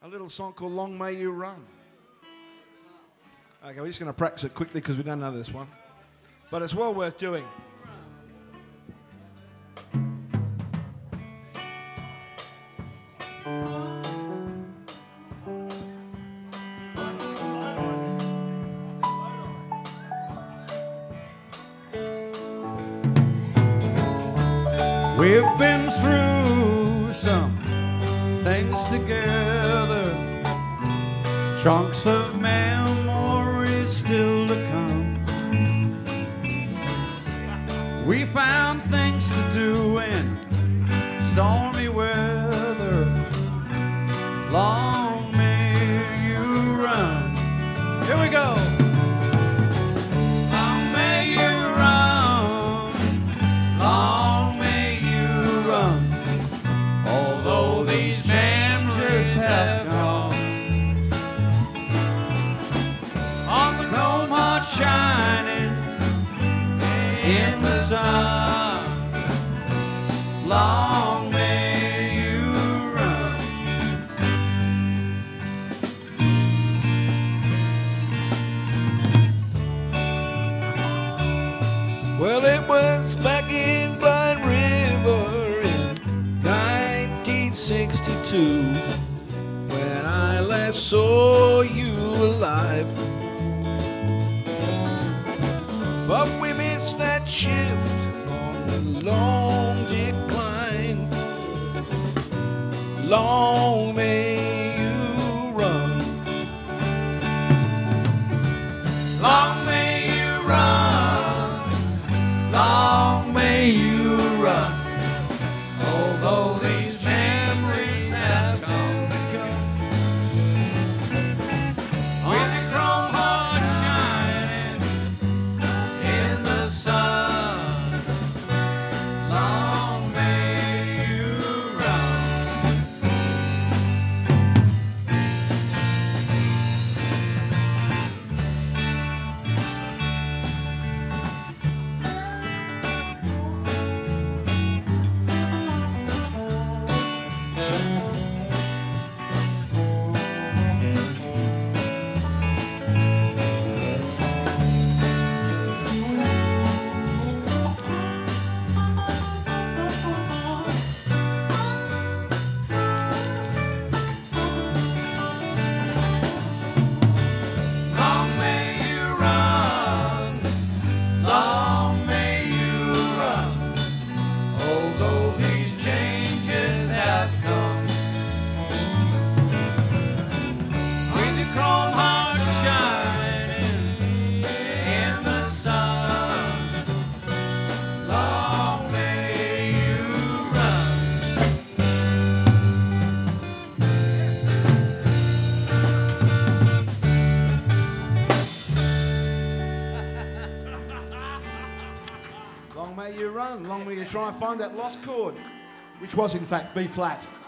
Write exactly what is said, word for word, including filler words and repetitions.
A little song called Long May You Run. Okay, we're just going to practice it quickly because we don't know this one. But it's well worth doing. We've been through some things together, chunks of memories still to come. We found things to do in stormy weather. Long may you run. Here we go. Long may you run. Long may you run. Although these changes have come. On the chrome heart shining in the sun. Long may you run. Well, it was back in Blind River in nineteen sixty-two when I last saw you alive. But we missed that shift on the long decline. Long may you run. Long may you run. Long may you run. Although these memories have come to come. With the chrome heart shining in the sun. Long may you run. Long may you run. Long may you run. Although these changes have come. With your chrome heart shining in the sun. Long may you run. Long may you run. Long may you try and find that lost chord, which was in fact B flat.